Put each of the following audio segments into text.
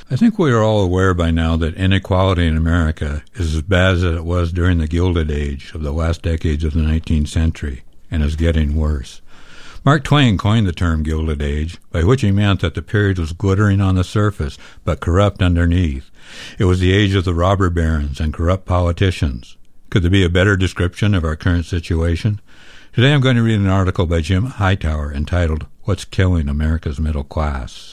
I think we are all aware by now that inequality in America is as bad as it was during the Gilded Age of the last decades of the 19th century, and is getting worse. Mark Twain coined the term Gilded Age, by which he meant that the period was glittering on the surface, but corrupt underneath. It was the age of the robber barons and corrupt politicians. Could there be a better description of our current situation? Today I'm going to read an article by Jim Hightower entitled, What's Killing America's Middle Class?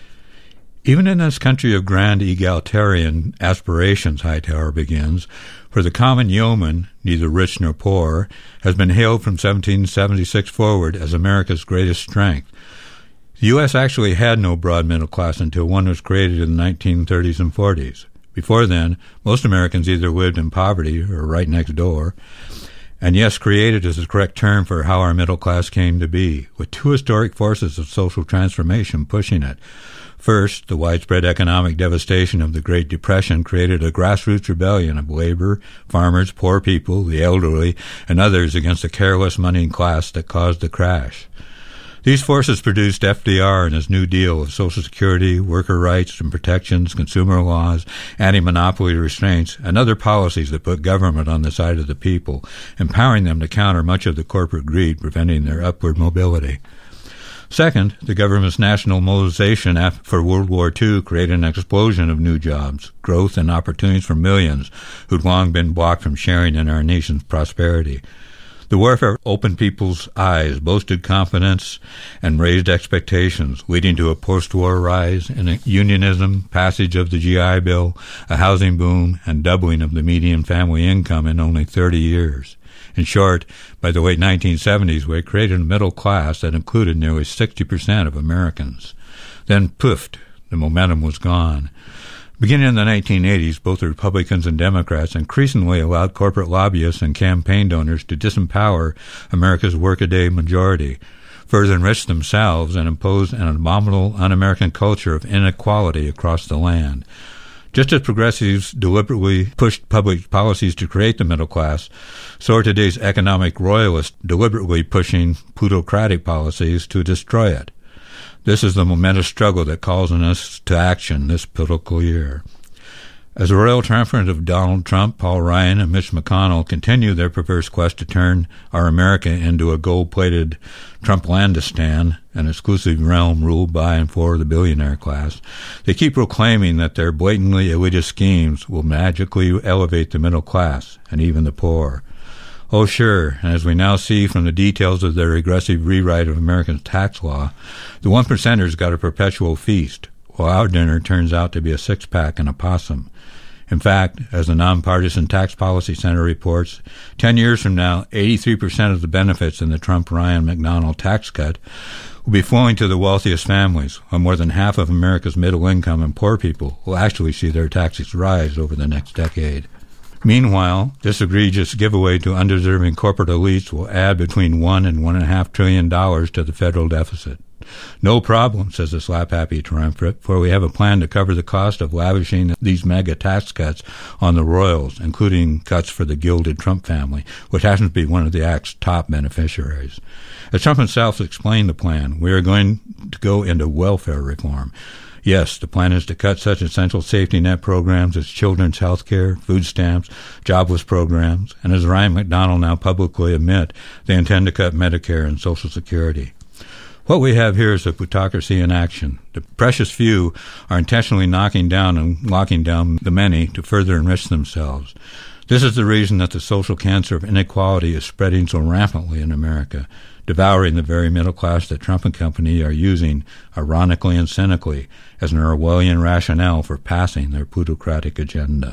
Even in this country of grand egalitarian aspirations, Hightower begins, for the common yeoman, neither rich nor poor, has been hailed from 1776 forward as America's greatest strength. The U.S. actually had no broad middle class until one was created in the 1930s and 40s. Before then, most Americans either lived in poverty or right next door. And yes, created is the correct term for how our middle class came to be, with two historic forces of social transformation pushing it. First, the widespread economic devastation of the Great Depression created a grassroots rebellion of labor, farmers, poor people, the elderly, and others against the careless moneyed class that caused the crash. These forces produced FDR and his New Deal of Social Security, worker rights and protections, consumer laws, anti-monopoly restraints, and other policies that put government on the side of the people, empowering them to counter much of the corporate greed, preventing their upward mobility. Second, the government's national mobilization for World War II created an explosion of new jobs, growth, and opportunities for millions who'd long been blocked from sharing in our nation's prosperity. The warfare opened people's eyes, boosted confidence, and raised expectations, leading to a post-war rise in unionism, passage of the GI Bill, a housing boom, and doubling of the median family income in only 30 years. In short, by the late 1970s, we had created a middle class that included nearly 60% of Americans. Then, poofed, the momentum was gone. Beginning in the 1980s, both the Republicans and Democrats increasingly allowed corporate lobbyists and campaign donors to disempower America's workaday majority, further enrich themselves, and impose an abominable un-American culture of inequality across the land. Just as progressives deliberately pushed public policies to create the middle class, so are today's economic royalists deliberately pushing plutocratic policies to destroy it. This is the momentous struggle that calls on us to action this political year. As the royal triumvirate of Donald Trump, Paul Ryan, and Mitch McConnell continue their perverse quest to turn our America into a gold-plated Trumplandistan, an exclusive realm ruled by and for the billionaire class, they keep proclaiming that their blatantly elitist schemes will magically elevate the middle class and even the poor. Oh, sure, and as we now see from the details of their regressive rewrite of American tax law, the 1%ers got a perpetual feast, while our dinner turns out to be a six-pack and a possum. In fact, as the Nonpartisan Tax Policy Center reports, 10 years from now, 83% of the benefits in the Trump-Ryan-McDonnell tax cut will be flowing to the wealthiest families, while more than half of America's middle-income and poor people will actually see their taxes rise over the next decade. Meanwhile, this egregious giveaway to undeserving corporate elites will add between $1 and $1.5 trillion to the federal deficit. No problem, says the slap-happy triumvirate, for we have a plan to cover the cost of lavishing these mega tax cuts on the royals, including cuts for the gilded Trump family, which happens to be one of the act's top beneficiaries. As Trump himself explained the plan, we are going to go into welfare reform. Yes, the plan is to cut such essential safety net programs as children's health care, food stamps, jobless programs, and as Ryan McDonnell now publicly admit, they intend to cut Medicare and Social Security. What we have here is a plutocracy in action. The precious few are intentionally knocking down and locking down the many to further enrich themselves. This is the reason that the social cancer of inequality is spreading so rampantly in America, devouring the very middle class that Trump and company are using, ironically and cynically, as an Orwellian rationale for passing their plutocratic agenda.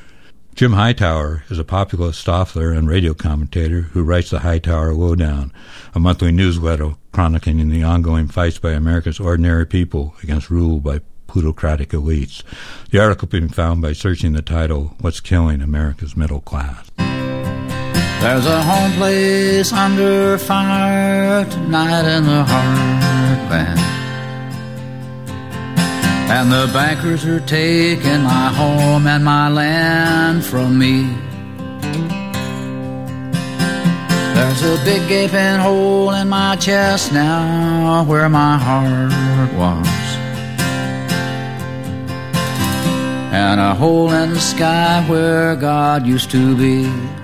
Jim Hightower is a populist author and radio commentator who writes the Hightower Lowdown, a monthly newsletter chronicling the ongoing fights by America's ordinary people against rule by plutocratic elites. The article can be found by searching the title, What's Killing America's Middle Class? There's a home place under fire tonight in the heartland, and the bankers are taking my home and my land from me. There's a big gaping hole in my chest now where my heart was. and a hole in the sky where God used to be.